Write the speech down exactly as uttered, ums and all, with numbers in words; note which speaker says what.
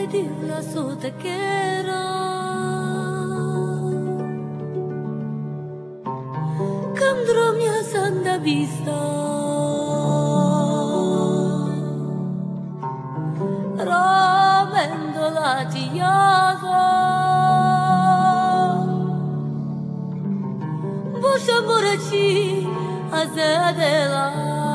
Speaker 1: dir la so te quiero. Când mia sanda vista ramendo la giaga voce amore ci azedela